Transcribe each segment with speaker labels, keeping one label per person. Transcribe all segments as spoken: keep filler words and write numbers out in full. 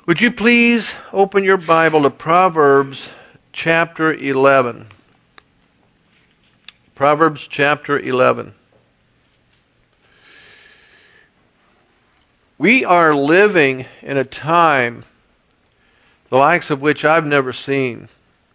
Speaker 1: Would you please open your Bible to Proverbs chapter eleven? Proverbs chapter eleven. We are living in a time the likes of which I've never seen.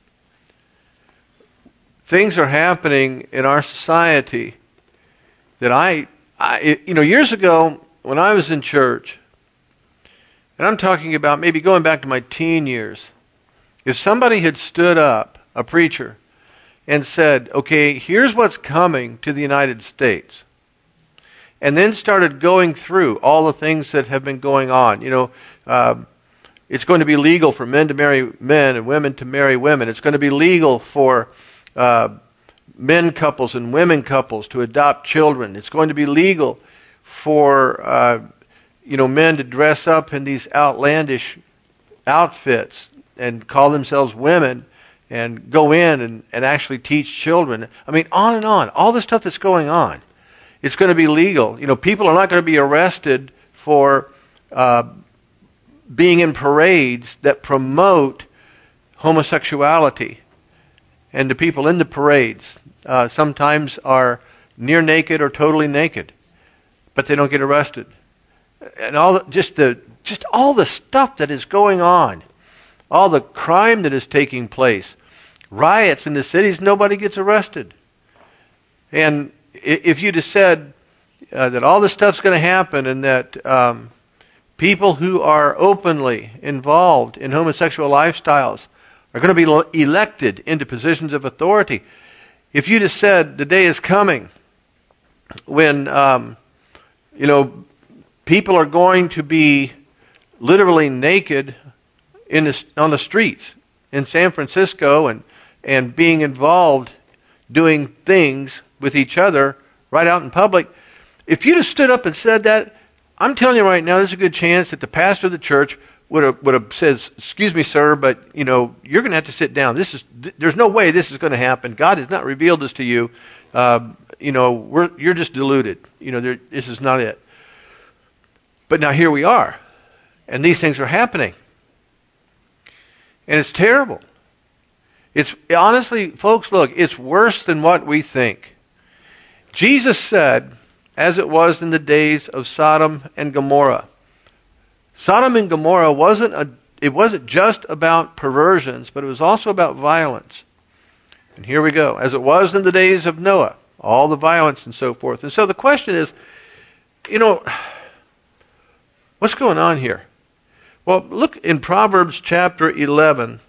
Speaker 1: Things are happening in our society that I, I, you know, years ago when I was in church, and I'm talking about maybe going back to my teen years, if somebody had stood up, a preacher, and said, okay, here's what's coming to the United States, and then started going through all the things that have been going on, you know, uh, it's going to be legal for men to marry men and women to marry women. It's going to be legal for uh, men couples and women couples to adopt children. It's going to be legal for uh, you know men to dress up in these outlandish outfits and call themselves women and go in and, and actually teach children. I mean, on and on. All the stuff that's going on. It's going to be legal. You know, people are not going to be arrested for uh, being in parades that promote homosexuality. And the people in the parades uh, sometimes are near naked or totally naked, but they don't get arrested. And all the, just the just all the stuff that is going on, all the crime that is taking place, riots in the cities, nobody gets arrested. And if you'd have said uh, that all this stuff's going to happen and that um, people who are openly involved in homosexual lifestyles are going to be elected into positions of authority, if you'd have said the day is coming when um, you know people are going to be literally naked in the, on the streets in San Francisco and and being involved doing things with each other right out in public, if you'd have stood up and said that, I'm telling you right now, there's a good chance that the pastor of the church would have would have said, "Excuse me, sir, but you know you're going to have to sit down. This is there's no way this is going to happen. God has not revealed this to you. Uh, you know, we're you're just deluded. You know, there, this is not it." But now here we are, and these things are happening, and it's terrible. It's honestly, folks, look, it's worse than what we think. Jesus said, as it was in the days of Sodom and Gomorrah. Sodom and Gomorrah wasn't a, it wasn't just about perversions, but it was also about violence. And here we go. As it was in the days of Noah, all the violence and so forth. And so the question is, you know, what's going on here? Well, look in Proverbs chapter eleven.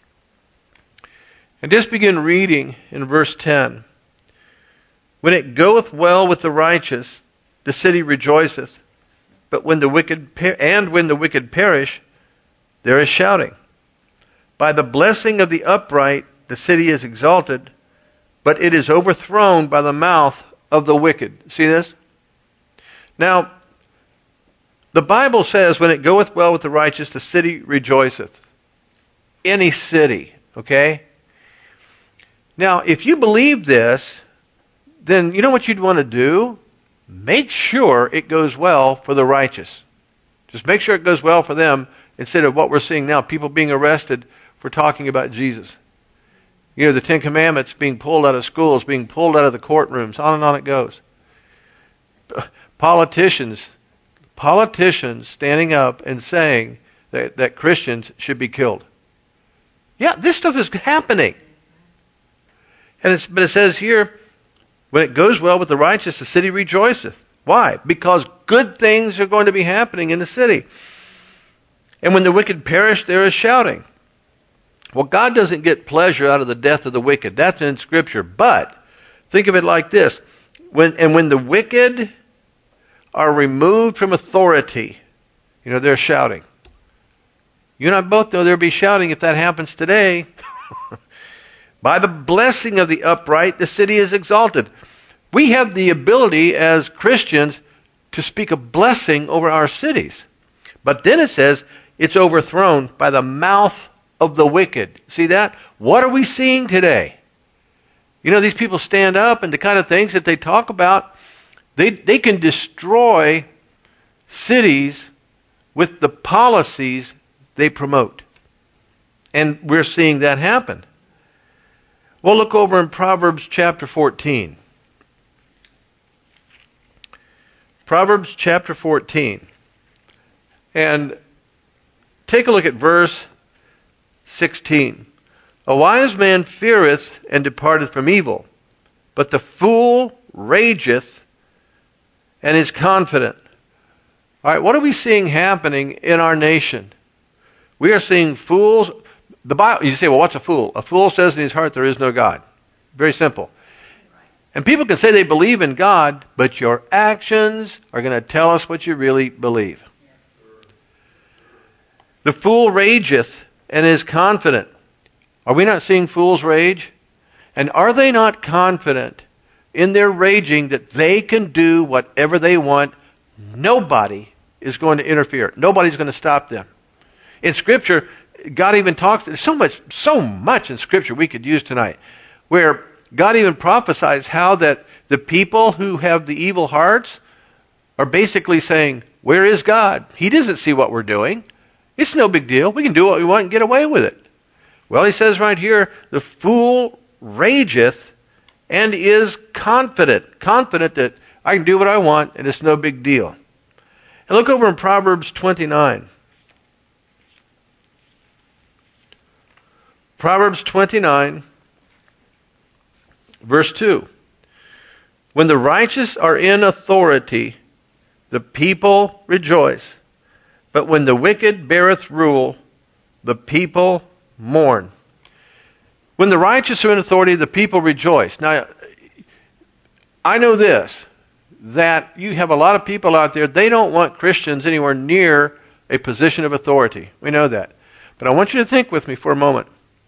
Speaker 1: And just begin reading in verse ten. When it goeth well with the righteous, the city rejoiceth. But when the wicked per- and when the wicked perish, there is shouting. By the blessing of the upright, the city is exalted, but it is overthrown by the mouth of the wicked. See this? Now, the Bible says, when it goeth well with the righteous, the city rejoiceth. Any city, okay? Now, if you believe this, then you know what you'd want to do? Make sure it goes well for the righteous. Just make sure it goes well for them instead of what we're seeing now, people being arrested for talking about Jesus. You know, the Ten Commandments being pulled out of schools, being pulled out of the courtrooms, on and on it goes. Politicians, politicians standing up and saying that, that Christians should be killed. Yeah, this stuff is happening. And it's, but it says here, when it goes well with the righteous, the city rejoiceth. Why? Because good things are going to be happening in the city. And when the wicked perish, there is shouting. Well, God doesn't get pleasure out of the death of the wicked. That's in Scripture. But think of it like this. When and when the wicked are removed from authority, you know, they're shouting. You and I both know there'll be shouting if that happens today. By the blessing of the upright, the city is exalted. We have the ability as Christians to speak a blessing over our cities. But then it says it's overthrown by the mouth of the wicked. See that? What are we seeing today? You know, these people stand up and the kind of things that they talk about, they they can destroy cities with the policies they promote. And we're seeing that happen. We'll look over in Proverbs chapter fourteen. Proverbs chapter fourteen. And take a look at verse sixteen. A wise man feareth and departeth from evil, but the fool rageth and is confident. All right, what are we seeing happening in our nation? We are seeing fools. The Bible, you say, well, what's a fool? A fool says in his heart there is no God. Very simple. And people can say they believe in God, but your actions are going to tell us what you really believe. The fool rageth and is confident. Are we not seeing fools rage? And are they not confident in their raging that they can do whatever they want? Nobody is going to interfere. Nobody's going to stop them. In Scripture, God even talks, there's so much, so much in Scripture we could use tonight, where God even prophesies how that the people who have the evil hearts are basically saying, where is God? He doesn't see what we're doing. It's no big deal. We can do what we want and get away with it. Well, he says right here, the fool rageth and is confident. Confident that I can do what I want and it's no big deal. And look over in Proverbs twenty-nine. Proverbs twenty-nine, verse two. When the righteous are in authority, the people rejoice. But when the wicked beareth rule, the people mourn. When the righteous are in authority, the people rejoice. Now, I know this, that you have a lot of people out there, they don't want Christians anywhere near a position of authority. We know that. But I want you to think with me for a moment.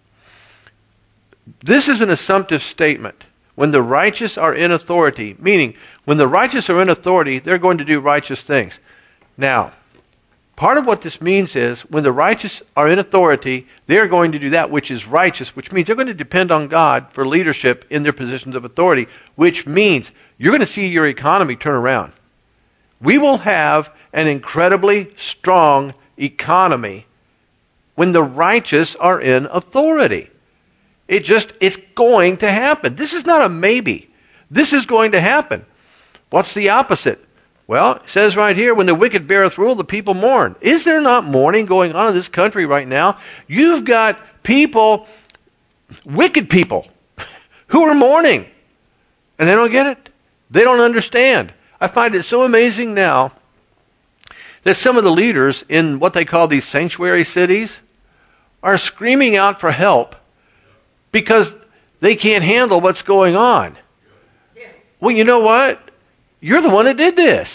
Speaker 1: This is an assumptive statement. When the righteous are in authority, meaning when the righteous are in authority, they're going to do righteous things. Now, part of what this means is when the righteous are in authority, they're going to do that which is righteous, which means they're going to depend on God for leadership in their positions of authority, which means you're going to see your economy turn around. We will have an incredibly strong economy when the righteous are in authority. It just, it's going to happen. This is not a maybe. This is going to happen. What's the opposite? Well, it says right here, when the wicked beareth rule, the people mourn. Is there not mourning going on in this country right now? You've got people, wicked people, who are mourning. And they don't get it. They don't understand. I find it so amazing now that some of the leaders in what they call these sanctuary cities are screaming out for help because they can't handle what's going on. Well, you know what? You're the one that did this.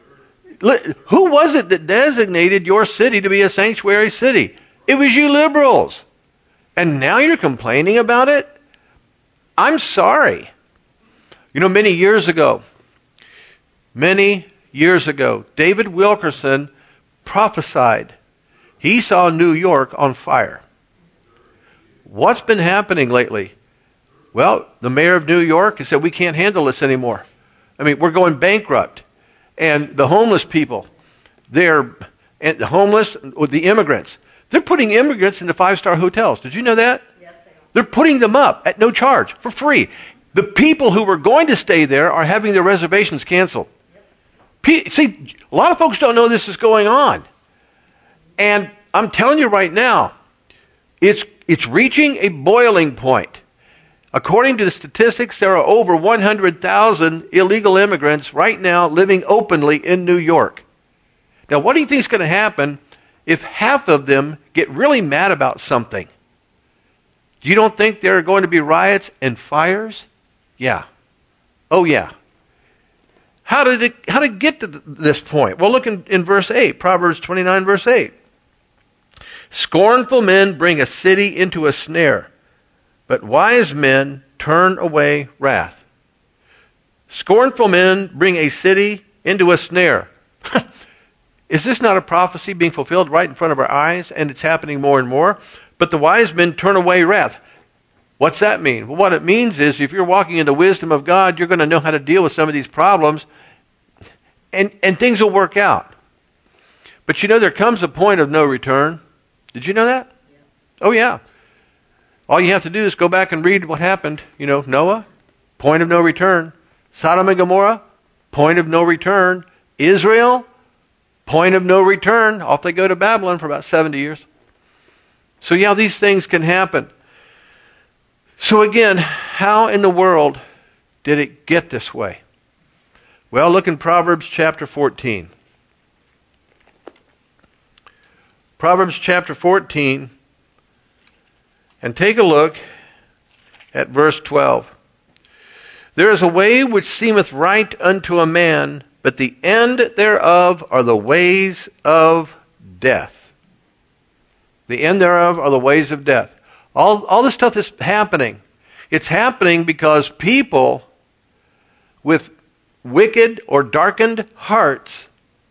Speaker 1: Who was it that designated your city to be a sanctuary city? It was you liberals. And now you're complaining about it? I'm sorry. You know, many years ago, many years ago, David Wilkerson prophesied. He saw New York on fire. What's been happening lately? Well, the mayor of New York has said we can't handle this anymore. I mean, we're going bankrupt. And the homeless people, they're and the homeless, or the immigrants, they're putting immigrants into five-star hotels. Did you know that?
Speaker 2: Yes, they are.
Speaker 1: They're putting them up at no charge, for free. The people who were going to stay there are having their reservations canceled. Yep. See, a lot of folks don't know this is going on. And I'm telling you right now, it's it's reaching a boiling point. According to the statistics, there are over one hundred thousand illegal immigrants right now living openly in New York. Now, what do you think is going to happen if half of them get really mad about something? You don't think there are going to be riots and fires? Yeah. Oh, yeah. How did it, how did it get to this point? Well, look in, in verse eight, Proverbs twenty-nine, verse eight. Scornful men bring a city into a snare, but wise men turn away wrath. Scornful men bring a city into a snare. Is this not a prophecy being fulfilled right in front of our eyes? And it's happening more and more. But the wise men turn away wrath. What's that mean? Well, what it means is if you're walking in the wisdom of God, you're going to know how to deal with some of these problems, and, and things will work out. But you know, there comes a point of no return. Did you know that? Yeah. Oh, yeah. All you have to do is go back and read what happened. You know, Noah, point of no return. Sodom and Gomorrah, point of no return. Israel, point of no return. Off they go to Babylon for about seventy years. So yeah, these things can happen. So again, how in the world did it get this way? Well, look in Proverbs chapter fourteen. Proverbs chapter fourteen, and take a look at verse twelve. There is a way which seemeth right unto a man, but the end thereof are the ways of death. The end thereof are the ways of death. All, all this stuff that's happening, it's happening because people with wicked or darkened hearts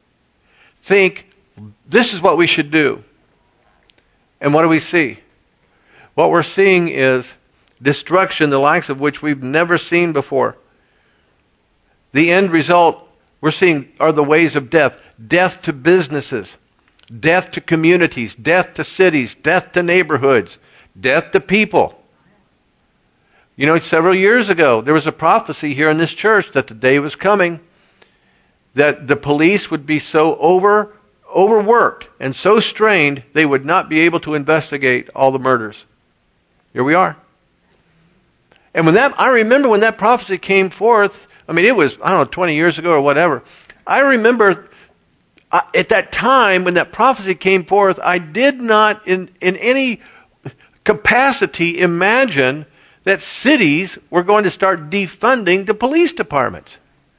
Speaker 1: think this is what we should do. And what do we see? What we're seeing is destruction, the likes of which we've never seen before. The end result we're seeing are the ways of death. Death to businesses, death to communities, death to cities, death to neighborhoods, death to people. You know, several years ago, there was a prophecy here in this church that the day was coming that the police would be so over overworked and so strained they would not be able to investigate all the murders. Here we are. And when that, I remember when that prophecy came forth, I mean, it was, I don't know, twenty years ago or whatever. I remember uh, at that time when that prophecy came forth, I did not in, in any capacity imagine that cities were going to start defunding the police departments.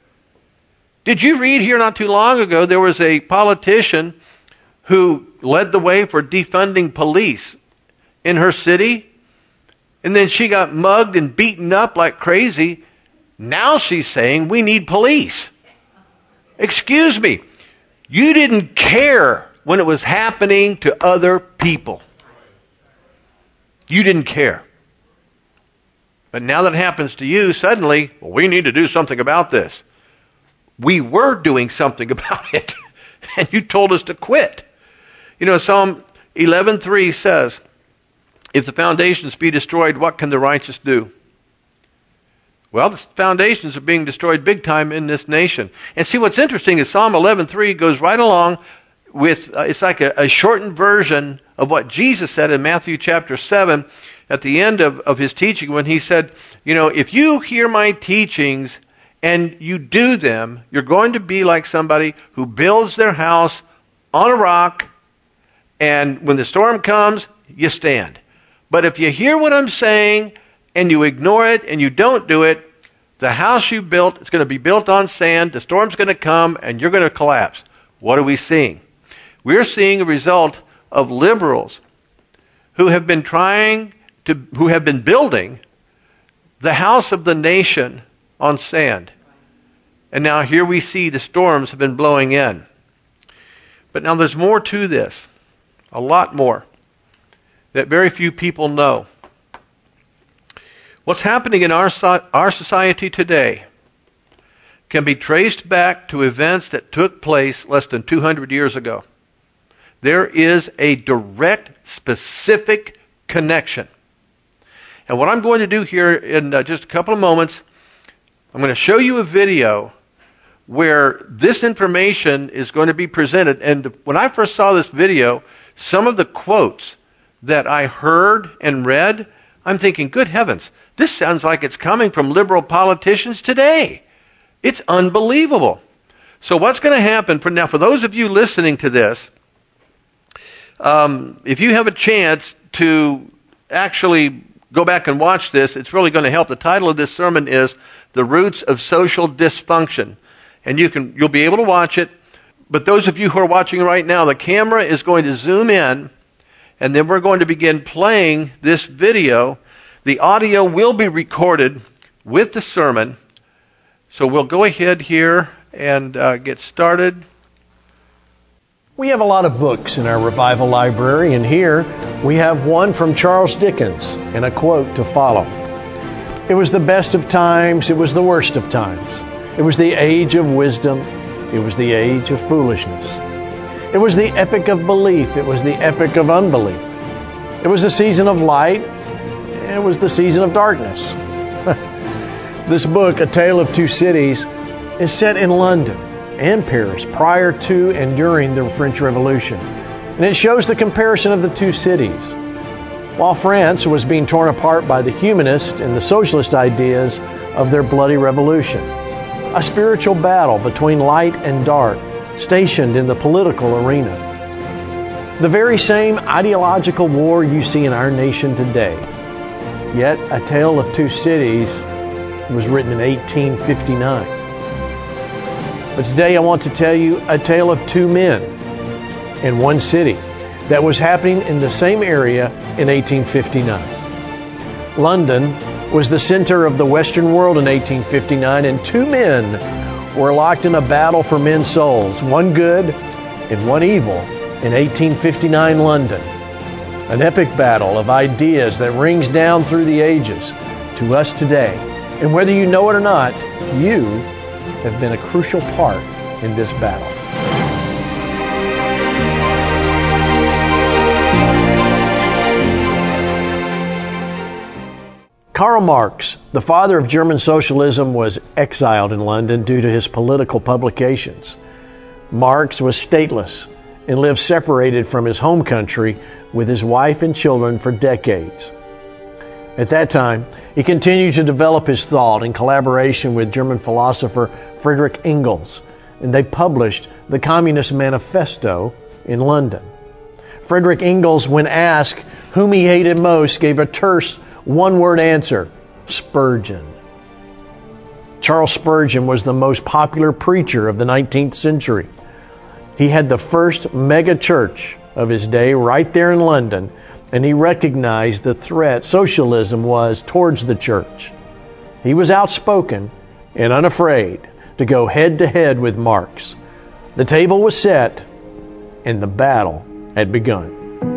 Speaker 1: Did you read here not too long ago, there was a politician who led the way for defunding police in her city? And then she got mugged and beaten up like crazy. Now she's saying we need police. Excuse me. You didn't care when it was happening to other people. You didn't care. But now that it happens to you, suddenly, well, we need to do something about this. We were doing something about it. And you told us to quit. You know, Psalm eleven three says, if the foundations be destroyed, what can the righteous do? Well, the foundations are being destroyed big time in this nation. And see, what's interesting is Psalm eleven three goes right along with, uh, it's like a, a shortened version of what Jesus said in Matthew chapter seven at the end of, of his teaching when he said, you know, if you hear my teachings and you do them, you're going to be like somebody who builds their house on a rock, and when the storm comes, you stand. But if you hear what I'm saying and you ignore it and you don't do it, the house you built is going to be built on sand, the storm's going to come, and you're going to collapse. What are we seeing? We're seeing a result of liberals who have been trying to, who have been building the house of the nation on sand. And now here we see the storms have been blowing in. But now there's more to this, a lot more, that very few people know. What's happening in our, our society today can be traced back to events that took place less than two hundred years ago. There is a direct, specific connection. And what I'm going to do here in uh, just a couple of moments, I'm going to show you a video where this information is going to be presented. And when I first saw this video, some of the quotes that I heard and read, I'm thinking, good heavens, this sounds like it's coming from liberal politicians today. It's unbelievable. So what's going to happen for now, for those of you listening to this, um, if you have a chance to actually go back and watch this, it's really going to help. The title of this sermon is The Roots of Social Dysfunction. And you can, you'll be able to watch it. But those of you who are watching right now, the camera is going to zoom in, and then we're going to begin playing this video. The audio will be recorded with the sermon. So we'll go ahead here and uh, get started.
Speaker 2: We have a lot of books in our Revival Library, and here we have one from Charles Dickens and a quote to follow. It was the best of times, it was the worst of times. It was the age of wisdom, it was the age of foolishness. It was the epic of belief. It was the epic of unbelief. It was the season of light. It was the season of darkness. This book, A Tale of Two Cities, is set in London and Paris prior to and during the French Revolution. And it shows the comparison of the two cities. While France was being torn apart by the humanist and the socialist ideas of their bloody revolution. A spiritual battle between light and dark, stationed in the political arena. The very same ideological war you see in our nation today. Yet, A Tale of Two Cities was written in eighteen fifty-nine. But today I want to tell you a tale of two men in one city that was happening in the same area in eighteen fifty-nine. London was the center of the Western world in eighteen fifty-nine, and two men were locked in a battle for men's souls, one good and one evil, in eighteen fifty-nine London. An epic battle of ideas that rings down through the ages to us today. And whether you know it or not, you have been a crucial part in this battle. Karl Marx, the father of German socialism, was exiled in London due to his political publications. Marx was stateless and lived separated from his home country with his wife and children for decades. At that time, he continued to develop his thought in collaboration with German philosopher Friedrich Engels, and they published the Communist Manifesto in London. Friedrich Engels, when asked whom he hated most, gave a terse one-word answer: Spurgeon. Charles Spurgeon was the most popular preacher of the nineteenth century. He had the first mega church of his day right there in London, and he recognized the threat socialism was towards the church. He was outspoken and unafraid to go head-to-head with Marx. The table was set, and the battle had begun.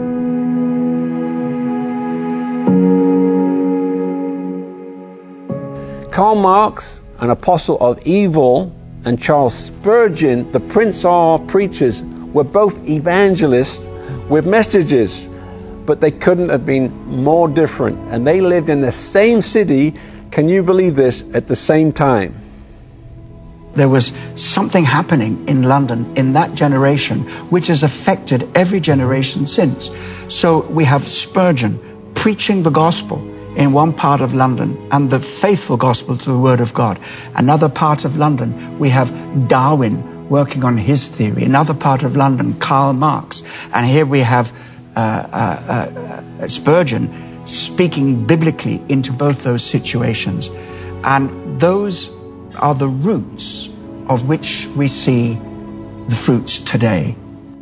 Speaker 3: Karl Marx, an apostle of evil, and Charles Spurgeon, the prince of preachers, were both evangelists with messages, but they couldn't have been more different. And they lived in the same city, can you believe this, at the same time.
Speaker 4: There was something happening in London in that generation which has affected every generation since. So we have Spurgeon preaching the gospel in one part of London, and the faithful gospel to the Word of God. Another part of London, we have Darwin working on his theory. Another part of London, Karl Marx. And here we have uh, uh, uh, Spurgeon speaking biblically into both those situations. And those are the roots of which we see the fruits today.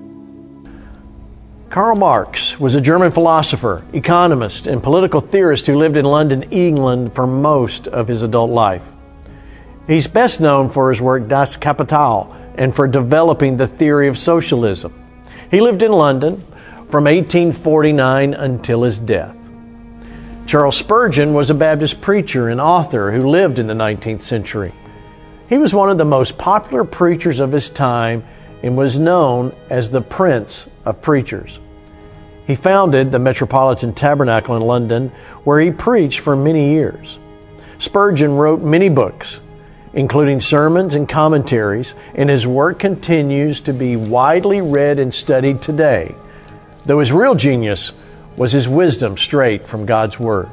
Speaker 2: Karl Marx was a German philosopher, economist, and political theorist who lived in London, England for most of his adult life. He's best known for his work Das Kapital and for developing the theory of socialism. He lived in London from eighteen forty-nine until his death. Charles Spurgeon was a Baptist preacher and author who lived in the nineteenth century. He was one of the most popular preachers of his time and was known as the Prince of Preachers. He founded the Metropolitan Tabernacle in London, where he preached for many years. Spurgeon wrote many books, including sermons and commentaries, and his work continues to be widely read and studied today, though his real genius was his wisdom straight from God's Word.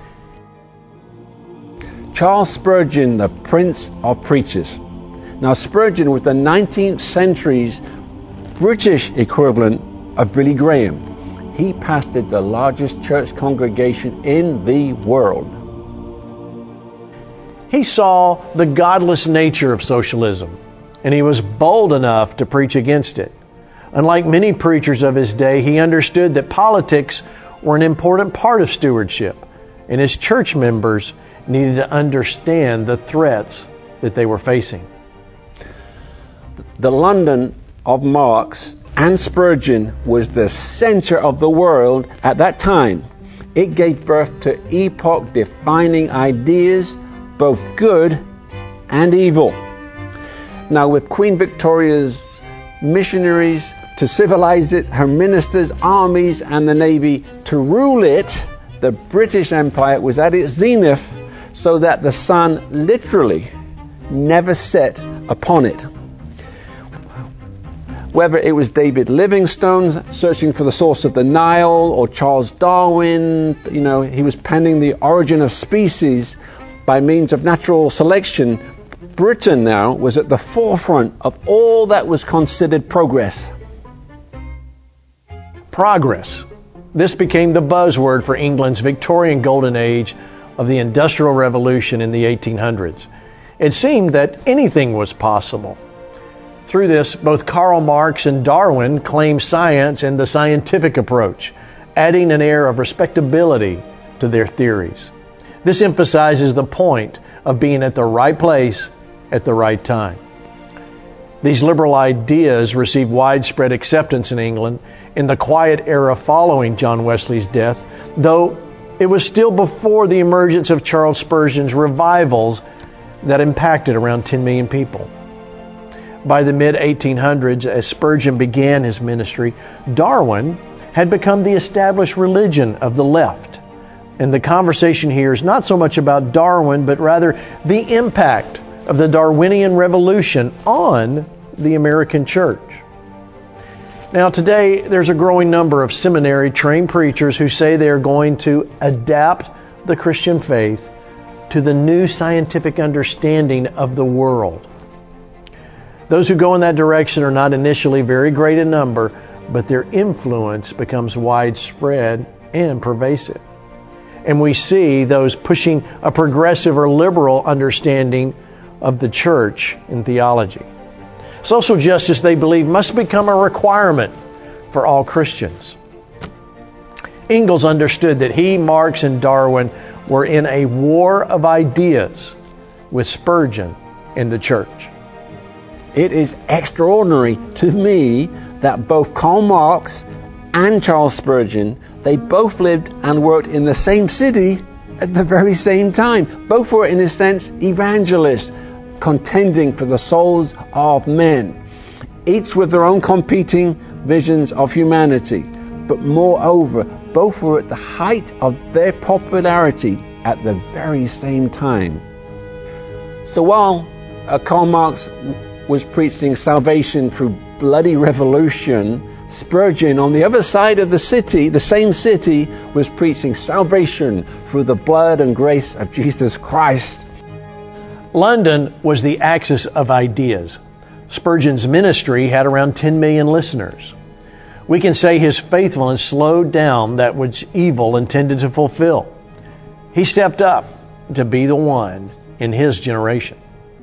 Speaker 3: Charles Spurgeon, the Prince of Preachers. Now, Spurgeon was the nineteenth century's British equivalent of Billy Graham. He pastored the largest church congregation in the world.
Speaker 2: He saw the godless nature of socialism, and he was bold enough to preach against it. Unlike many preachers of his day, he understood that politics were an important part of stewardship, and his church members needed to understand the threats that they were facing.
Speaker 3: The London of Marx and Spurgeon was the center of the world at that time. It gave birth to epoch-defining ideas, both good and evil. Now, with Queen Victoria's missionaries to civilize it, her ministers, armies, and the navy to rule it. The British Empire was at its zenith, so that the sun literally never set upon it. Whether it was David Livingstone searching for the source of the Nile, or Charles Darwin, you know, he was penning The Origin of Species by means of natural selection, Britain now was at the forefront of all that was considered progress.
Speaker 2: Progress. This became the buzzword for England's Victorian Golden Age of the Industrial Revolution in the eighteen hundreds. It seemed that anything was possible. Through this, both Karl Marx and Darwin claimed science and the scientific approach, adding an air of respectability to their theories. This emphasizes the point of being at the right place at the right time. These liberal ideas received widespread acceptance in England in the quiet era following John Wesley's death, though it was still before the emergence of Charles Spurgeon's revivals that impacted around ten million people. By the mid eighteen hundreds, as Spurgeon began his ministry, Darwin had become the established religion of the left. And the conversation here is not so much about Darwin, but rather the impact of the Darwinian revolution on the American church. Now today, there's a growing number of seminary-trained preachers who say they are going to adapt the Christian faith to the new scientific understanding of the world. Those who go in that direction are not initially very great in number, but their influence becomes widespread and pervasive. And we see those pushing a progressive or liberal understanding of the church in theology. Social justice, they believe, must become a requirement for all Christians. Ingalls understood that he, Marx, and Darwin were in a war of ideas with Spurgeon and the church.
Speaker 3: It is extraordinary to me that both Karl Marx and Charles Spurgeon, they both lived and worked in the same city at the very same time. Both were, in a sense, evangelists, contending for the souls of men, each with their own competing visions of humanity. But moreover, both were at the height of their popularity at the very same time. So while uh, Karl Marx was preaching salvation through bloody revolution, Spurgeon, on the other side of the city, the same city, was preaching salvation through the blood and grace of Jesus Christ.
Speaker 2: London was the axis of ideas. Spurgeon's ministry had around ten million listeners. We can say his faithfulness slowed down that which evil intended to fulfill. He stepped up to be the one in his generation.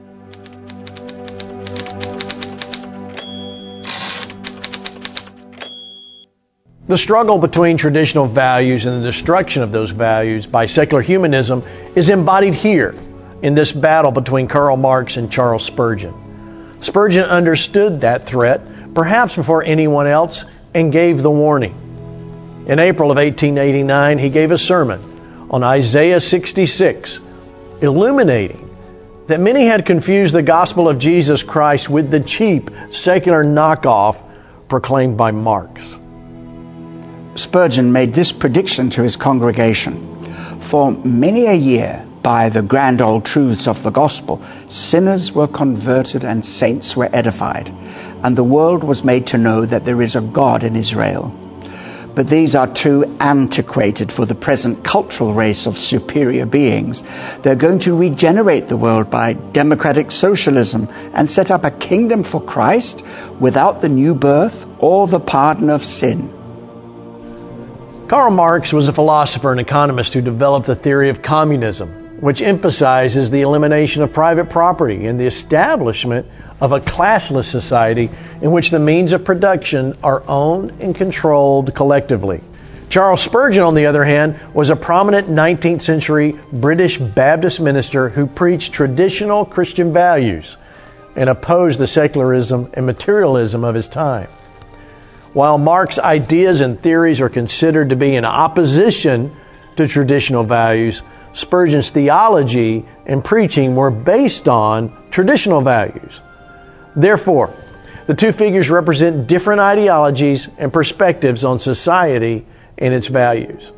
Speaker 2: The struggle between traditional values and the destruction of those values by secular humanism is embodied here in this battle between Karl Marx and Charles Spurgeon. Spurgeon understood that threat, perhaps before anyone else, and gave the warning. In April of eighteen eighty-nine, he gave a sermon on Isaiah sixty-six, illuminating that many had confused the gospel of Jesus Christ with the cheap, secular knockoff proclaimed by Marx.
Speaker 4: Spurgeon made this prediction to his congregation. For many a year, by the grand old truths of the gospel, sinners were converted and saints were edified, and the world was made to know that there is a God in Israel. But these are too antiquated for the present cultural race of superior beings. They're going to regenerate the world by democratic socialism and set up a kingdom for Christ without the new birth or the pardon of sin.
Speaker 2: Karl Marx was a philosopher and economist who developed the theory of communism, which emphasizes the elimination of private property and the establishment of a classless society in which the means of production are owned and controlled collectively. Charles Spurgeon, on the other hand, was a prominent nineteenth century British Baptist minister who preached traditional Christian values and opposed the secularism and materialism of his time. While Marx's ideas and theories are considered to be in opposition to traditional values, Spurgeon's theology and preaching were based on traditional values. Therefore, The two figures represent different ideologies and perspectives on society and its values.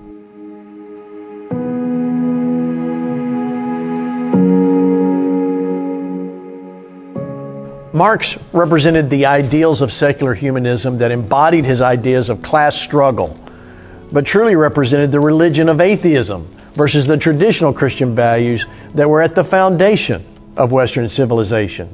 Speaker 2: Marx represented the ideals of secular humanism that embodied his ideas of class struggle, but truly represented the religion of atheism versus the traditional Christian values that were at the foundation of Western civilization.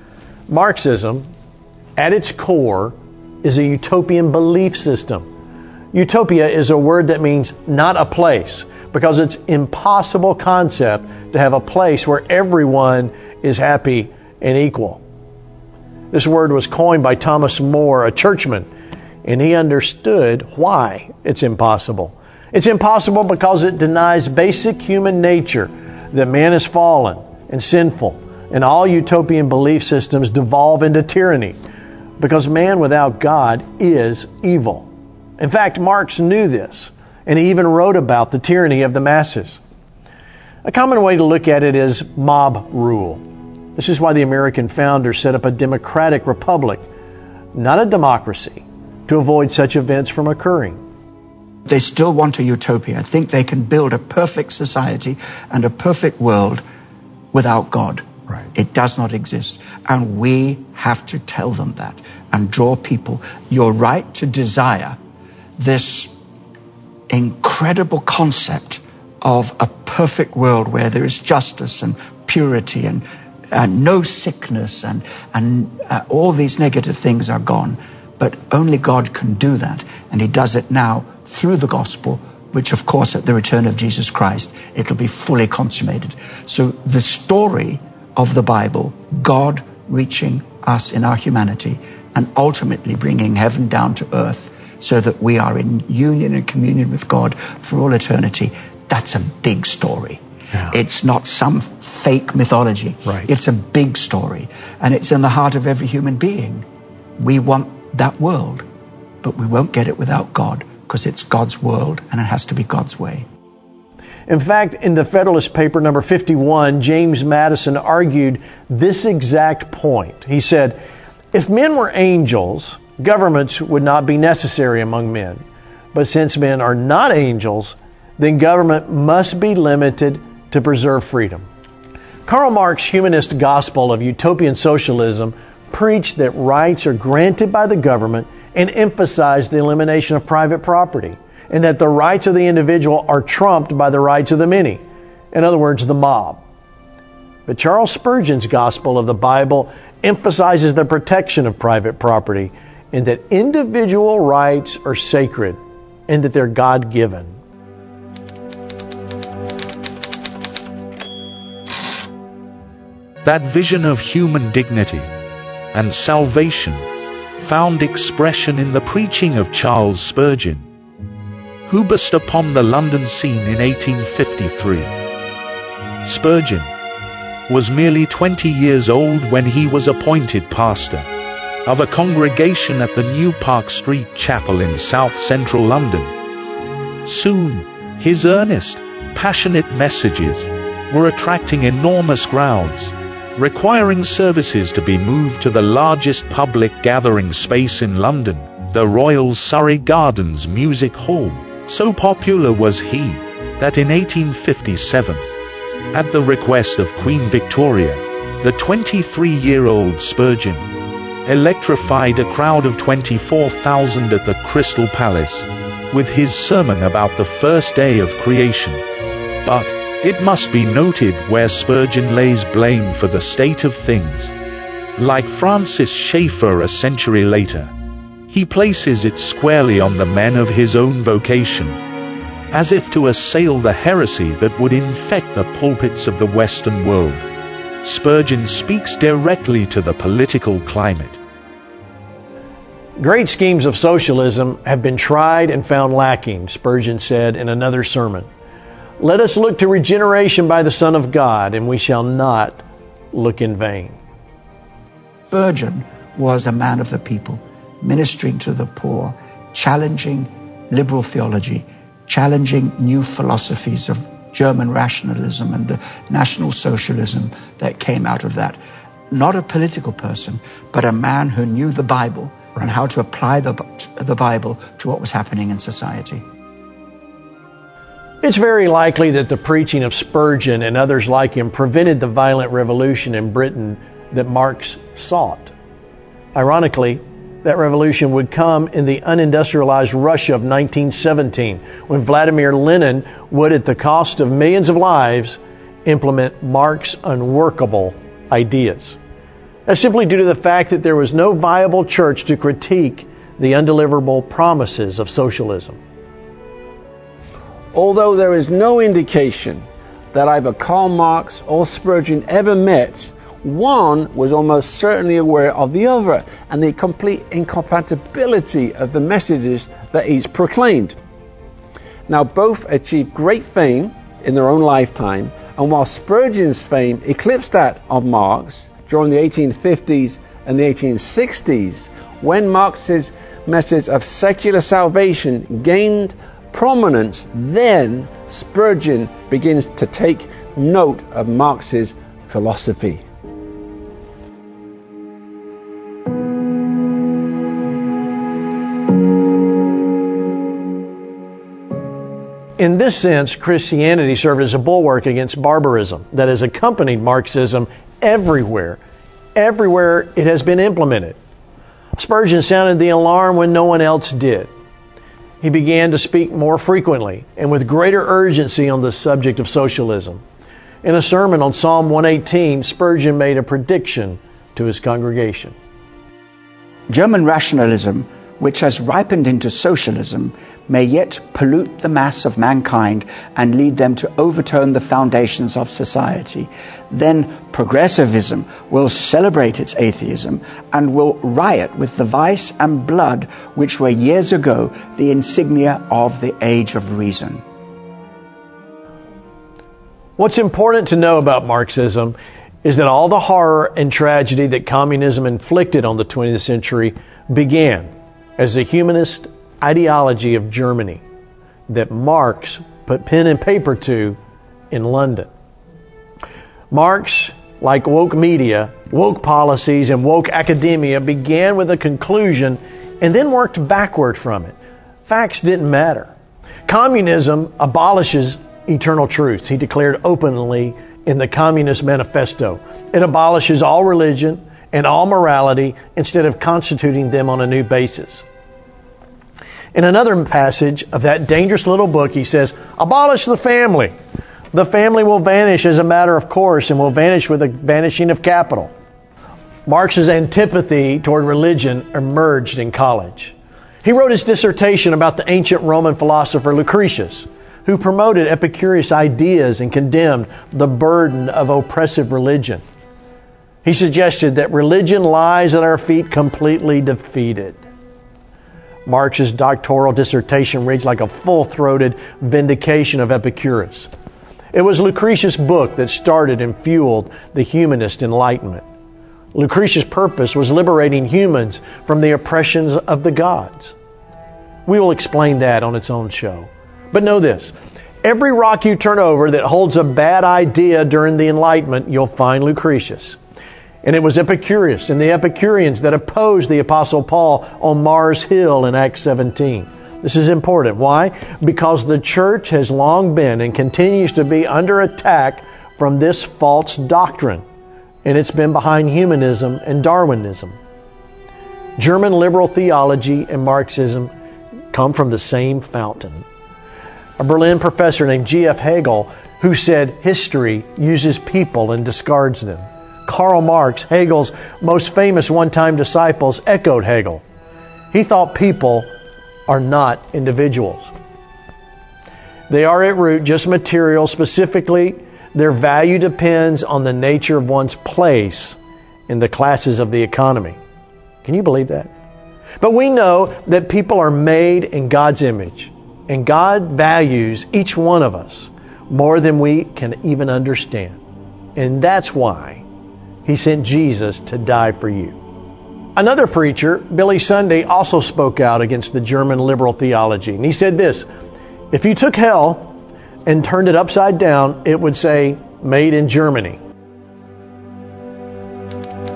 Speaker 2: Marxism, at its core, is a utopian belief system. Utopia is a word that means not a place, because it's an impossible concept to have a place where everyone is happy and equal. This word was coined by Thomas More, a churchman, and he understood why it's impossible. It's impossible because it denies basic human nature, that man is fallen and sinful, and all utopian belief systems devolve into tyranny, because man without God is evil. In fact, Marx knew this, and he even wrote about the tyranny of the masses. A common way to look at it is mob rule. This is why the American founders set up a democratic republic, not a democracy, to avoid such events from occurring.
Speaker 4: They still want a utopia. I think they can build a perfect society and a perfect world without God.
Speaker 5: Right.
Speaker 4: It does not exist. And we have to tell them that and draw people. Your right to desire this incredible concept of a perfect world where there is justice and purity and and no sickness and, and uh, all these negative things are gone. But only God can do that. And he does it now through the gospel, which of course at the return of Jesus Christ, it'll be fully consummated. So the story of the Bible, God reaching us in our humanity and ultimately bringing heaven down to earth so that we are in union and communion with God for all eternity, that's a big story.
Speaker 5: Yeah.
Speaker 4: It's not some fake mythology.
Speaker 5: Right.
Speaker 4: It's a big story. And it's in the heart of every human being. We want that world, but we won't get it without God, because it's God's world and it has to be God's way.
Speaker 2: In fact, in the Federalist Paper number fifty-one, James Madison argued this exact point. He said, if men were angels, governments would not be necessary among men. But since men are not angels, then government must be limited to preserve freedom. Karl Marx's humanist gospel of utopian socialism preached that rights are granted by the government and emphasized the elimination of private property, and that the rights of the individual are trumped by the rights of the many. In other words, the mob. But Charles Spurgeon's gospel of the Bible emphasizes the protection of private property, and that individual rights are sacred and that they're God-given.
Speaker 6: That vision of human dignity and salvation found expression in the preaching of Charles Spurgeon, who burst upon the London scene in eighteen fifty-three. Spurgeon was merely twenty years old when he was appointed pastor of a congregation at the New Park Street Chapel in South Central London. Soon, his earnest, passionate messages were attracting enormous crowds, requiring services to be moved to the largest public gathering space in London, the Royal Surrey Gardens Music Hall. So popular was he that in eighteen fifty-seven, at the request of Queen Victoria, the twenty-three-year-old Spurgeon electrified a crowd of twenty-four thousand at the Crystal Palace with his sermon about the first day of creation. But it must be noted where Spurgeon lays blame for the state of things. Like Francis Schaeffer a century later, he places it squarely on the men of his own vocation, as if to assail the heresy that would infect the pulpits of the Western world. Spurgeon speaks directly to the political climate.
Speaker 2: Great schemes of socialism have been tried and found lacking, Spurgeon said in another sermon. Let us look to regeneration by the Son of God, and we shall not look in vain.
Speaker 4: Spurgeon was a man of the people, ministering to the poor, challenging liberal theology, challenging new philosophies of German rationalism and the National Socialism that came out of that. not a political person, but a man who knew the Bible and how to apply the, the Bible to what was happening in society.
Speaker 2: It's very likely that the preaching of Spurgeon and others like him prevented the violent revolution in Britain that Marx sought. Ironically, that revolution would come in the unindustrialized Russia of nineteen seventeen, when Vladimir Lenin would, at the cost of millions of lives, implement Marx's unworkable ideas. That's simply due to the fact that there was no viable church to critique the undeliverable promises of socialism.
Speaker 3: Although there is no indication that either Karl Marx or Spurgeon ever met, one was almost certainly aware of the other and the complete incompatibility of the messages that each proclaimed. Now, both achieved great fame in their own lifetime, and while Spurgeon's fame eclipsed that of Marx during the eighteen fifties and the eighteen sixties, when Marx's message of secular salvation gained prominence, then Spurgeon begins to take note of Marx's philosophy.
Speaker 2: In this sense, Christianity served as a bulwark against barbarism that has accompanied Marxism everywhere. Everywhere it has been implemented. Spurgeon sounded the alarm when no one else did. He began to speak more frequently and with greater urgency on the subject of socialism. In a sermon on Psalm one eighteen, Spurgeon made a prediction to his congregation.
Speaker 4: German rationalism, which has ripened into socialism, may yet pollute the mass of mankind and lead them to overturn the foundations of society. Then progressivism will celebrate its atheism and will riot with the vice and blood which were years ago the insignia of the age of reason.
Speaker 2: What's important to know about Marxism is that all the horror and tragedy that communism inflicted on the twentieth century began as the humanist ideology of Germany that Marx put pen and paper to in London. Marx, like woke media, woke policies, and woke academia, began with a conclusion and then worked backward from it. Facts didn't matter. Communism abolishes eternal truths, he declared openly in the Communist Manifesto. It abolishes all religion and all morality instead of constituting them on a new basis. In another passage of that dangerous little book, he says, abolish the family. The family will vanish as a matter of course and will vanish with the vanishing of capital. Marx's antipathy toward religion emerged in college. He wrote his dissertation about the ancient Roman philosopher Lucretius, who promoted Epicurus ideas and condemned the burden of oppressive religion. He suggested that religion lies at our feet completely defeated. Marx's doctoral dissertation reads like a full-throated vindication of Epicurus. It was Lucretius' book that started and fueled the humanist enlightenment. Lucretius' purpose was liberating humans from the oppressions of the gods. We will explain that on its own show. But know this, every rock you turn over that holds a bad idea during the Enlightenment, you'll find Lucretius. And it was Epicurus and the Epicureans that opposed the Apostle Paul on Mars Hill in Acts seventeen. This is important. Why? Because the church has long been and continues to be under attack from this false doctrine. And it's been behind humanism and Darwinism. German liberal theology and Marxism come from the same fountain. A Berlin professor named G F Hegel, who said history uses people and discards them. Karl Marx, Hegel's most famous one-time disciples, echoed Hegel. He thought people are not individuals. They are at root just material. Specifically, their value depends on the nature of one's place in the classes of the economy. Can you believe that? But we know that people are made in God's image, and God values each one of us more than we can even understand. And that's why He sent Jesus to die for you. Another preacher, Billy Sunday, also spoke out against the German liberal theology. And he said this, if you took hell and turned it upside down, it would say, made in Germany.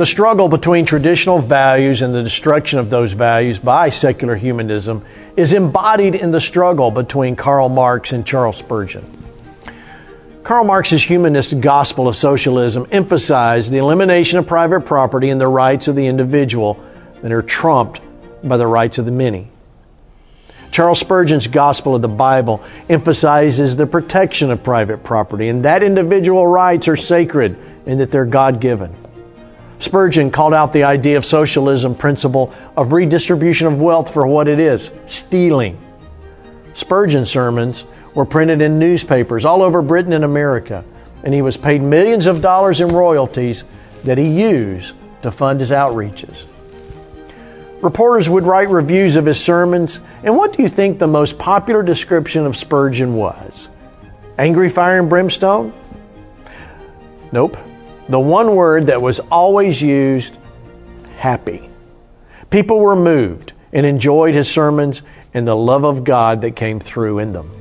Speaker 2: The struggle between traditional values and the destruction of those values by secular humanism is embodied in the struggle between Karl Marx and Charles Spurgeon. Karl Marx's humanist gospel of socialism emphasized the elimination of private property and the rights of the individual that are trumped by the rights of the many. Charles Spurgeon's gospel of the Bible emphasizes the protection of private property and that individual rights are sacred and that they're God-given. Spurgeon called out the idea of socialism principle of redistribution of wealth for what it is, stealing. Spurgeon's sermons were printed in newspapers all over Britain and America, and he was paid millions of dollars in royalties that he used to fund his outreaches. Reporters would write reviews of his sermons, and what do you think the most popular description of Spurgeon was? Angry fire and brimstone? Nope. The one word that was always used, happy. People were moved and enjoyed his sermons and the love of God that came through in them.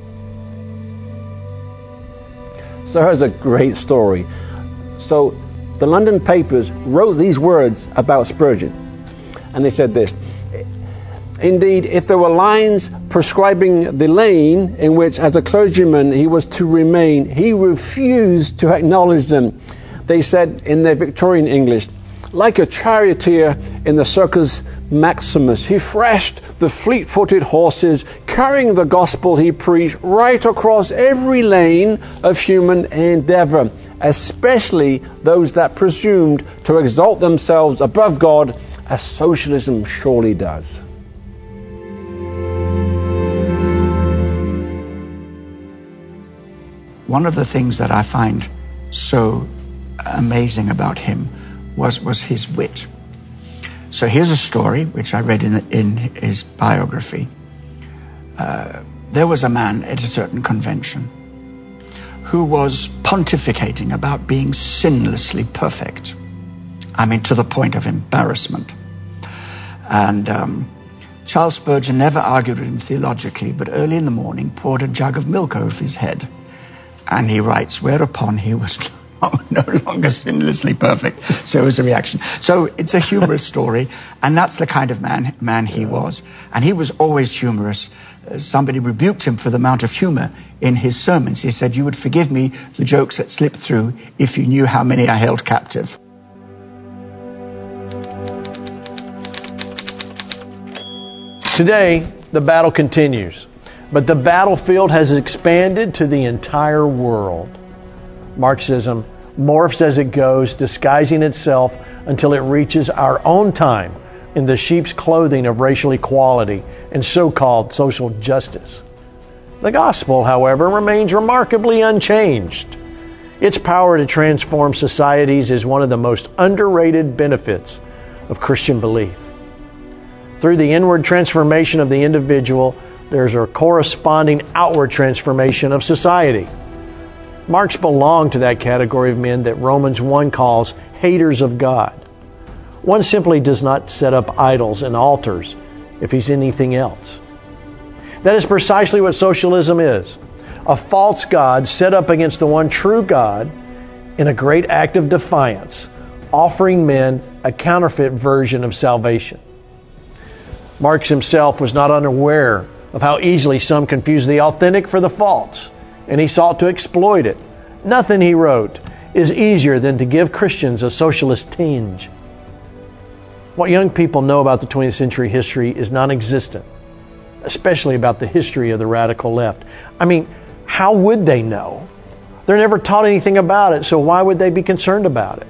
Speaker 3: So here's a great story. So the London papers wrote these words about Spurgeon. And they said this: indeed, if there were lines prescribing the lane in which, as a clergyman, he was to remain, he refused to acknowledge them. They said in their Victorian English, like a charioteer in the Circus Maximus, he thrashed the fleet-footed horses, carrying the gospel he preached right across every lane of human endeavor, especially those that presumed to exalt themselves above God, as socialism surely does.
Speaker 4: One of the things that I find so amazing about him was, was his wit. So here's a story which I read in, in his biography. Uh, there was a man at a certain convention who was pontificating about being sinlessly perfect. I mean, to the point of embarrassment. And um, Charles Spurgeon never argued with him theologically, but early in the morning poured a jug of milk over his head. And he writes, whereupon he was no longer sinlessly perfect. So it was a reaction. So it's a humorous story, and that's the kind of man man he was. And he was always humorous. Uh, somebody rebuked him for the amount of humor in his sermons. He said, you would forgive me the jokes that slipped through if you knew how many I held captive.
Speaker 2: Today, the battle continues, but the battlefield has expanded to the entire world. Marxism morphs as it goes, disguising itself until it reaches our own time in the sheep's clothing of racial equality and so-called social justice. The gospel, however, remains remarkably unchanged. Its power to transform societies is one of the most underrated benefits of Christian belief. Through the inward transformation of the individual, there's a corresponding outward transformation of society. Marx belonged to that category of men that Romans one calls haters of God. One simply does not set up idols and altars if he's anything else. That is precisely what socialism is. A false God set up against the one true God in a great act of defiance, offering men a counterfeit version of salvation. Marx himself was not unaware of how easily some confuse the authentic for the false, and he sought to exploit it. Nothing, he wrote, is easier than to give Christians a socialist tinge. What young people know about the twentieth century history is non-existent, especially about the history of the radical left. I mean, how would they know? They're never taught anything about it, so why would they be concerned about it?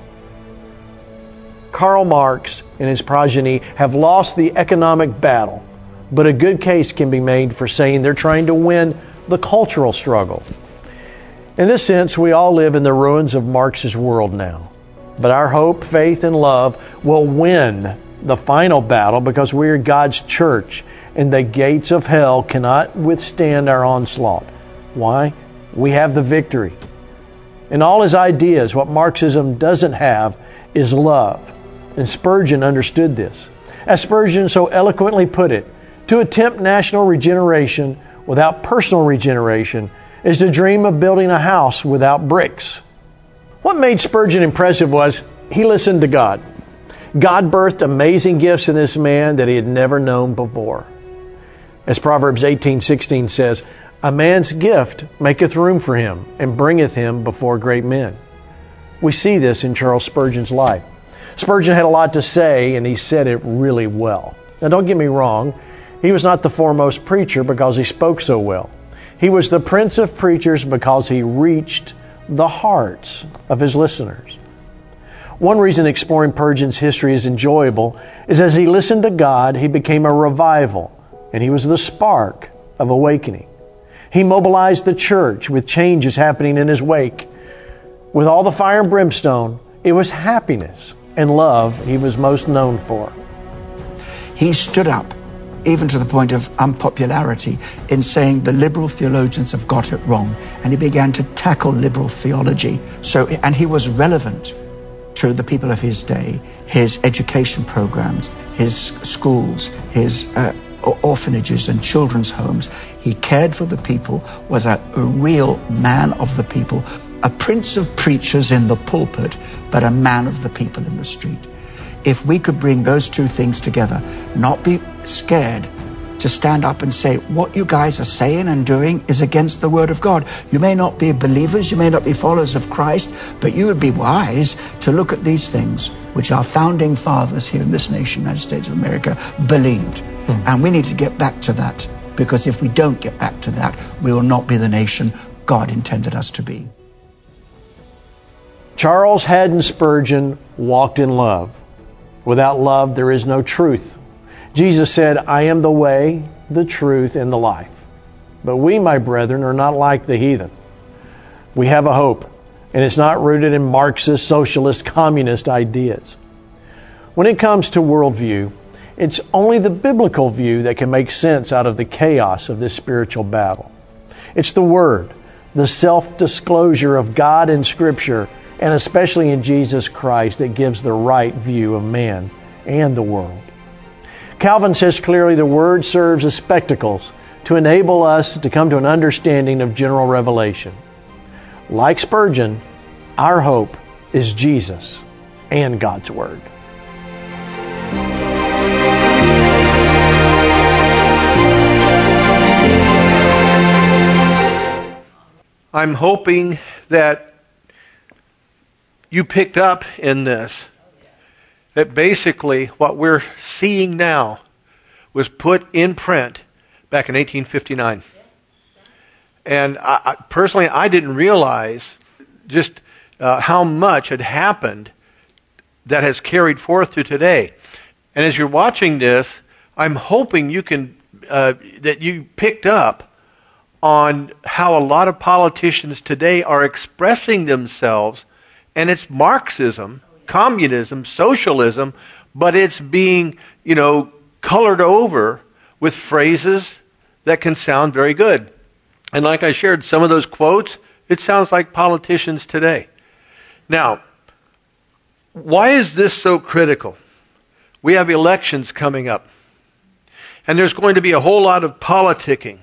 Speaker 2: Karl Marx and his progeny have lost the economic battle, but a good case can be made for saying they're trying to win the cultural struggle. In this sense, we all live in the ruins of Marx's world now. But our hope, faith, and love will win the final battle because we are God's church, and the gates of hell cannot withstand our onslaught. Why? We have the victory. In all his ideas, what Marxism doesn't have is love. And Spurgeon understood this. As Spurgeon so eloquently put it, to attempt national regeneration without personal regeneration is to dream of building a house without bricks. What made Spurgeon impressive was he listened to God. God birthed amazing gifts in this man that he had never known before. As Proverbs eighteen sixteen says, "A man's gift maketh room for him, and bringeth him before great men." We see this in Charles Spurgeon's life. Spurgeon had a lot to say, and he said it really well. Now, don't get me wrong. He was not the foremost preacher because he spoke so well. He was the prince of preachers because he reached the hearts of his listeners. One reason exploring Spurgeon's history is enjoyable is as he listened to God, he became a revival, and he was the spark of awakening. He mobilized the church with changes happening in his wake. With all the fire and brimstone, it was happiness and love he was most known for.
Speaker 4: He stood up, even to the point of unpopularity, in saying the liberal theologians have got it wrong, and he began to tackle liberal theology. So, and he was relevant to the people of his day, his education programs, his schools, his uh, orphanages and children's homes. He cared for the people, was a, a real man of the people, a prince of preachers in the pulpit, but a man of the people in the street. If we could bring those two things together, not be scared to stand up and say, what you guys are saying and doing is against the Word of God. You may not be believers, you may not be followers of Christ, but you would be wise to look at these things which our founding fathers here in this nation, United States of America, believed. Mm. And we need to get back to that, because if we don't get back to that, we will not be the nation God intended us to be.
Speaker 2: Charles Haddon Spurgeon walked in love. Without love, there is no truth. Jesus said, "I am the way, the truth, and the life." But we, my brethren, are not like the heathen. We have a hope, and it's not rooted in Marxist, socialist, communist ideas. When it comes to worldview, it's only the biblical view that can make sense out of the chaos of this spiritual battle. It's the Word, the self-disclosure of God in Scripture, and especially in Jesus Christ, that gives the right view of man and the world. Calvin says clearly the Word serves as spectacles to enable us to come to an understanding of general revelation. Like Spurgeon, our hope is Jesus and God's Word.
Speaker 1: I'm hoping that you picked up in this, that basically what we're seeing now was put in print back in eighteen fifty-nine. And I, I, personally, I didn't realize just uh, how much had happened that has carried forth to today. And as you're watching this, I'm hoping you can uh, that you picked up on how a lot of politicians today are expressing themselves. And it's Marxism, communism, socialism, but it's being, you know, colored over with phrases that can sound very good. And like I shared, some of those quotes, it sounds like politicians today. Now, why is this so critical? We have elections coming up. And there's going to be a whole lot of politicking.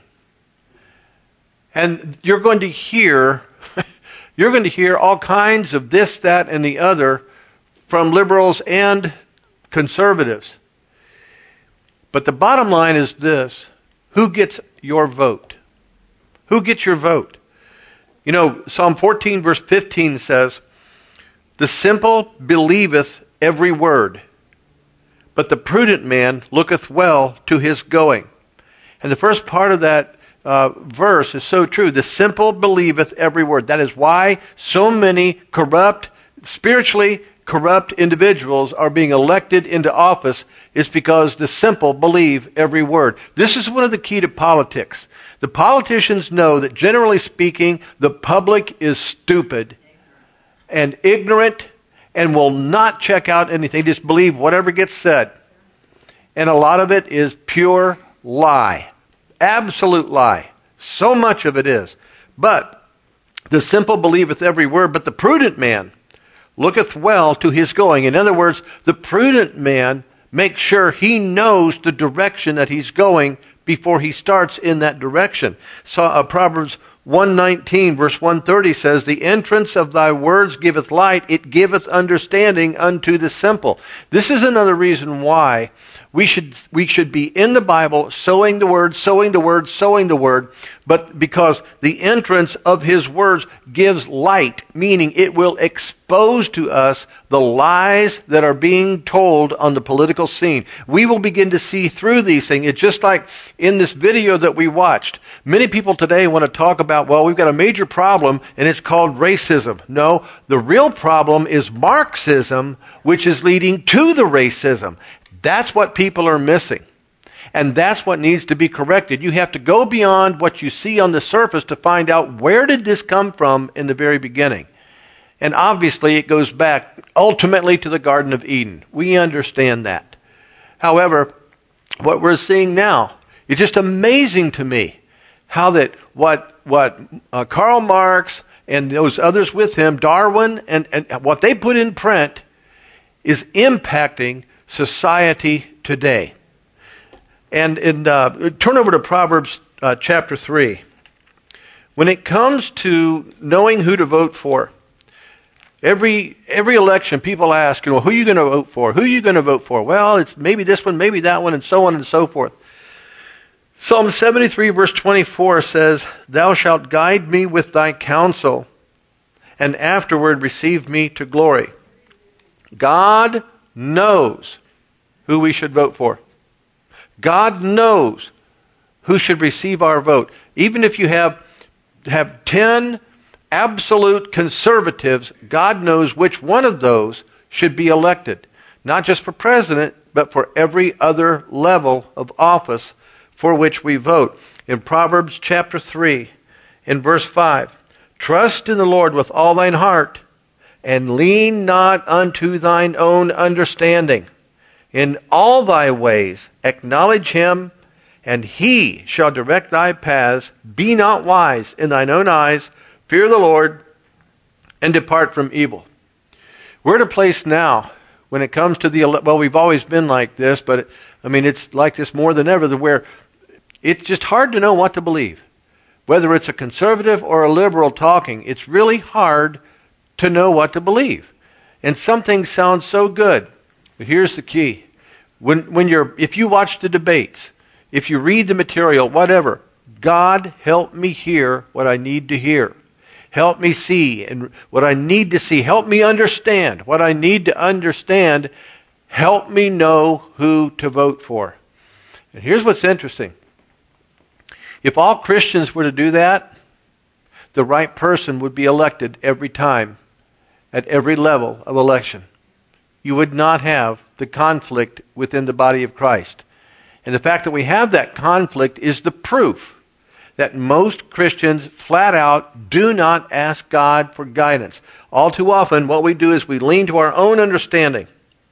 Speaker 1: And you're going to hear... You're going to hear all kinds of this, that, and the other from liberals and conservatives. But the bottom line is this: who gets your vote? Who gets your vote? You know, Psalm fourteen verse fifteen says, "The simple believeth every word, but the prudent man looketh well to his going." And the first part of that Uh, verse is so true. The simple believeth every word. That is why so many corrupt, spiritually corrupt individuals are being elected into office, is because the simple believe every word. This is one of the key to politics. The politicians know that generally speaking, the public is stupid and ignorant and will not check out anything. They just believe whatever gets said. And a lot of it is pure lie. Absolute lie. So much of it is. But the simple believeth every word, but the prudent man looketh well to his going. In other words, the prudent man makes sure he knows the direction that he's going before he starts in that direction. So uh, Proverbs one nineteen, verse one thirty says, the entrance of thy words giveth light, it giveth understanding unto the simple. This is another reason why we should we should be in the Bible, sowing the word, sowing the word, sowing the word, but because the entrance of his words gives light, meaning it will expose to us the lies that are being told on the political scene. We will begin to see through these things. It's just like in this video that we watched. Many people today want to talk about, well, we've got a major problem, and it's called racism. No, the real problem is Marxism, which is leading to the racism. That's what people are missing. And that's what needs to be corrected. You have to go beyond what you see on the surface to find out, where did this come from in the very beginning? And obviously it goes back ultimately to the Garden of Eden. We understand that. However, what we're seeing now is just amazing to me, how that what what uh, Karl Marx and those others with him, Darwin, and, and what they put in print is impacting society today. And in, uh, turn over to Proverbs uh, chapter three. When it comes to knowing who to vote for, every every election people ask, you know, who are you going to vote for? Who are you going to vote for? Well, it's maybe this one, maybe that one, and so on and so forth. Psalm seventy-three verse twenty-four says, thou shalt guide me with thy counsel, and afterward receive me to glory. God knows who we should vote for. God knows who should receive our vote. Even if you have have ten absolute conservatives, God knows which one of those should be elected. Not just for president, but for every other level of office for which we vote. In Proverbs chapter three, in verse five, trust in the Lord with all thine heart, and lean not unto thine own understanding. In all thy ways acknowledge him, and he shall direct thy paths. Be not wise in thine own eyes. Fear the Lord, and depart from evil. We're at a place now, when it comes to the, well, we've always been like this, but I mean, it's like this more than ever, where it's just hard to know what to believe. Whether it's a conservative or a liberal talking, it's really hard to know what to believe. And some things sound so good. But here's the key. When when you're if you watch the debates, if you read the material, whatever, God help me hear what I need to hear. Help me see and what I need to see. Help me understand what I need to understand. Help me know who to vote for. And here's what's interesting. If all Christians were to do that, the right person would be elected every time, at every level of election. You would not have the conflict within the body of Christ. And the fact that we have that conflict is the proof that most Christians flat out do not ask God for guidance. All too often, what we do is we lean to our own understanding.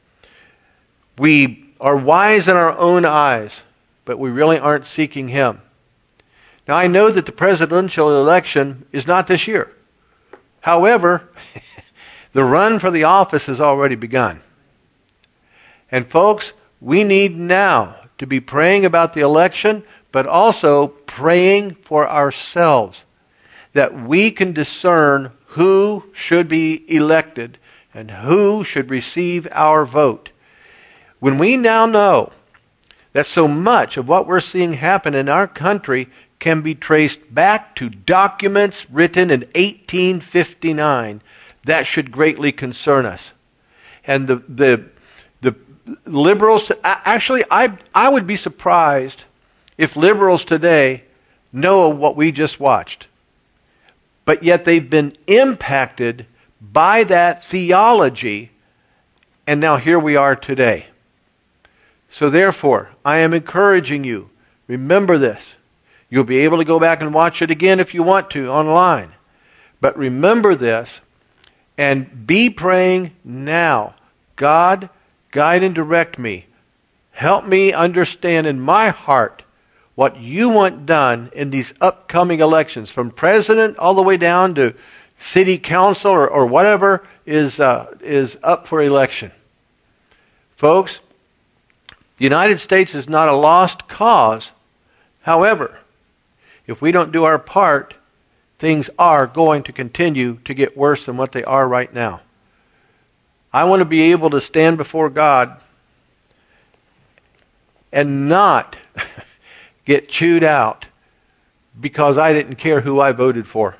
Speaker 1: We are wise in our own eyes, but we really aren't seeking Him. Now, I know that the presidential election is not this year. However, the run for the office has already begun. And folks, we need now to be praying about the election, but also praying for ourselves, that we can discern who should be elected and who should receive our vote. When we now know that so much of what we're seeing happen in our country can be traced back to documents written in eighteen fifty-nine, that should greatly concern us. And the the the liberals, actually, I I would be surprised if liberals today know what we just watched. But yet they've been impacted by that theology, and now here we are today. So therefore, I am encouraging you, remember this. You'll be able to go back and watch it again if you want to online. But remember this, and be praying now. God, guide and direct me. Help me understand in my heart what you want done in these upcoming elections, from president all the way down to city council or, or whatever is uh, is up for election. Folks, the United States is not a lost cause. However, if we don't do our part, things are going to continue to get worse than what they are right now. I want to be able to stand before God and not get chewed out because I didn't care who I voted for.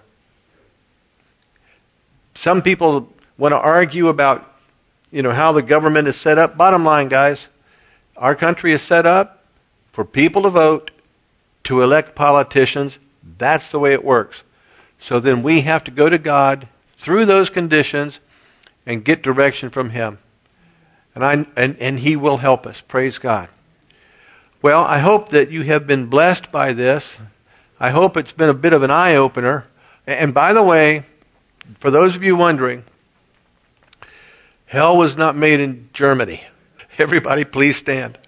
Speaker 1: Some people want to argue about, you know, how the government is set up. Bottom line, guys, our country is set up for people to vote, to elect politicians. That's the way it works. So then we have to go to God through those conditions and get direction from Him. And I and, and He will help us. Praise God. Well, I hope that you have been blessed by this. I hope it's been a bit of an eye-opener. And by the way, for those of you wondering, hell was not made in Germany. Everybody please stand.